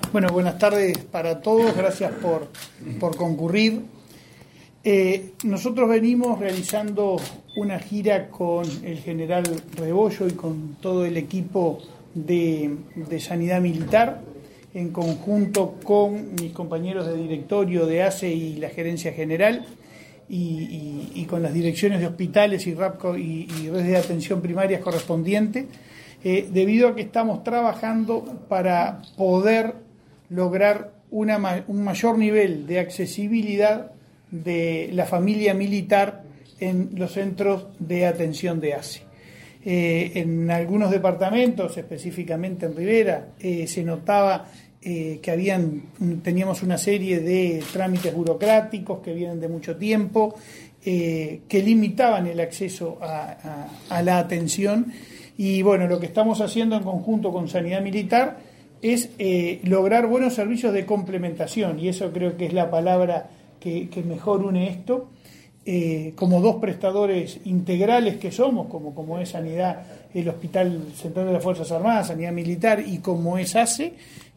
Bueno, buenas tardes para todos, gracias por concurrir. Nosotros venimos realizando una gira con el general Rebollo y con todo el equipo de Sanidad Militar, en conjunto con mis compañeros de directorio de ACE y la gerencia general, y con las direcciones de hospitales y RAPCO y redes de atención primarias correspondientes, debido a que estamos trabajando para poder lograr un mayor nivel de accesibilidad de la familia militar en los centros de atención de ACE. En algunos departamentos, específicamente en Rivera, se notaba que teníamos una serie de trámites burocráticos que vienen de mucho tiempo, que limitaban el acceso a la atención. Y bueno, lo que estamos haciendo en conjunto con Sanidad Militar es lograr buenos servicios de complementación, y eso creo que es la palabra que mejor une esto, como dos prestadores integrales que somos, como es Sanidad, el Hospital Central de las Fuerzas Armadas, Sanidad Militar, y como es ACE,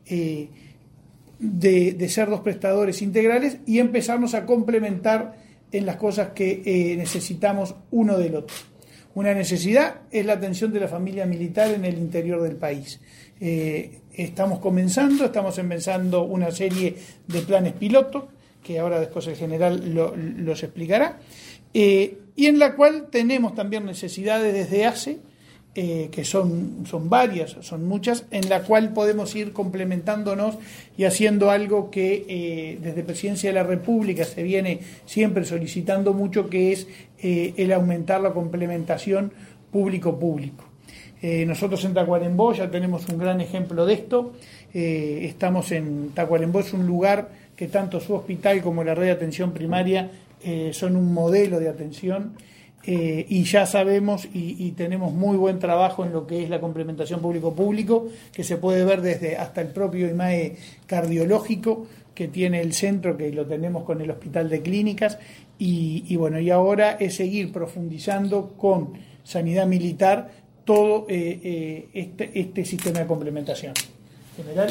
de ser dos prestadores integrales y empezarnos a complementar en las cosas que necesitamos uno del otro. Una necesidad es la atención de la familia militar en el interior del país. Estamos empezando una serie de planes pilotos, que ahora después el general los explicará, y en la cual tenemos también necesidades desde ACE, que son varias, son muchas, en la cual podemos ir complementándonos y haciendo algo que desde Presidencia de la República se viene siempre solicitando mucho, que es el aumentar la complementación público-público. Nosotros en Tacuarembó ya tenemos un gran ejemplo de esto. Estamos en Tacuarembó, es un lugar que tanto su hospital como la red de atención primaria son un modelo de atención, y ya sabemos y tenemos muy buen trabajo en lo que es la complementación público-público, que se puede ver desde hasta el propio IMAE cardiológico que tiene el centro, que lo tenemos con el Hospital de Clínicas, y bueno, y ahora es seguir profundizando con Sanidad Militar todo este sistema de complementación. General.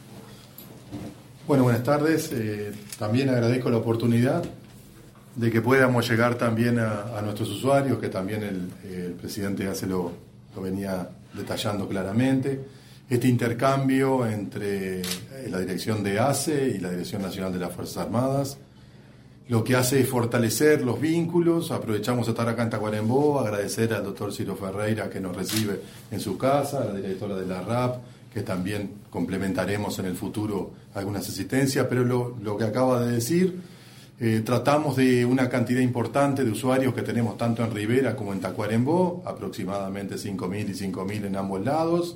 Bueno, buenas tardes. También agradezco la oportunidad de que podamos llegar también a nuestros usuarios, que también el presidente ACE lo venía detallando claramente. Este intercambio entre la dirección de ACE y la Dirección Nacional de las Fuerzas Armadas lo que hace es fortalecer los vínculos. Aprovechamos de estar acá en Tacuarembó, agradecer al doctor Ciro Ferreira, que nos recibe en su casa, a la directora de la RAP, que también complementaremos en el futuro algunas asistencias, pero lo que acaba de decir, tratamos de una cantidad importante de usuarios que tenemos tanto en Rivera como en Tacuarembó, aproximadamente 5.000 y 5.000 en ambos lados.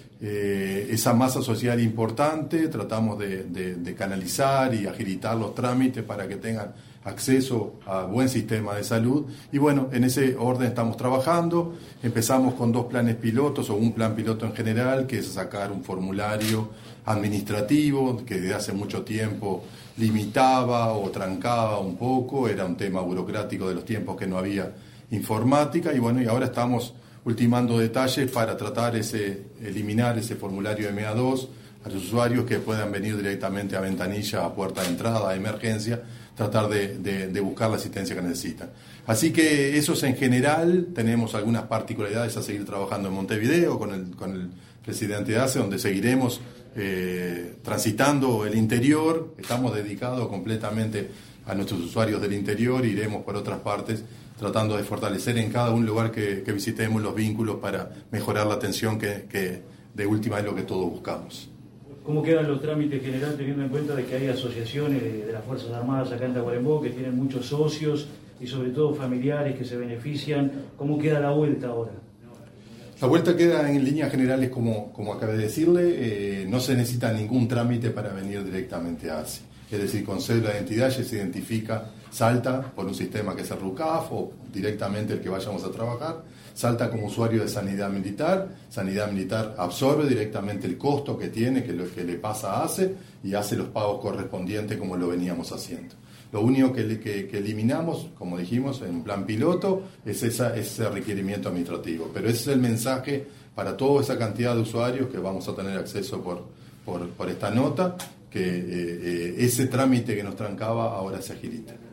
Esa masa social importante, tratamos de canalizar y agilitar los trámites para que tengan acceso a buen sistema de salud, y bueno, en ese orden estamos trabajando. Empezamos con 2 planes pilotos, o un plan piloto en general, que es sacar un formulario administrativo que desde hace mucho tiempo limitaba o trancaba un poco, era un tema burocrático de los tiempos que no había informática, y bueno, y ahora estamos ultimando detalles para tratar eliminar ese formulario MA2 a los usuarios que puedan venir directamente a ventanilla, a puerta de entrada, a emergencia, tratar de buscar la asistencia que necesitan. Así que eso es en general. Tenemos algunas particularidades a seguir trabajando en Montevideo con el presidente ACE, donde seguiremos transitando el interior. Estamos dedicados completamente a nuestros usuarios del interior, iremos por otras partes tratando de fortalecer en cada un lugar que visitemos los vínculos para mejorar la atención que de última es lo que todos buscamos. ¿Cómo quedan los trámites, general, teniendo en cuenta de que hay asociaciones de las Fuerzas Armadas acá en Tacuarembó que tienen muchos socios y sobre todo familiares que se benefician? ¿Cómo queda la vuelta ahora? La vuelta queda en líneas generales como acabé de decirle. No se necesita ningún trámite para venir directamente a ACE. Es decir, con cédula de identidad ya se identifica, salta por un sistema que es el RUCAF o directamente el que vayamos a trabajar, salta como usuario de Sanidad Militar absorbe directamente el costo que tiene, que le pasa a ACE, y hace los pagos correspondientes como lo veníamos haciendo. Lo único que eliminamos, como dijimos, en un plan piloto, es ese requerimiento administrativo. Pero ese es el mensaje para toda esa cantidad de usuarios que vamos a tener acceso por esta nota, que ese trámite que nos trancaba ahora se agilite.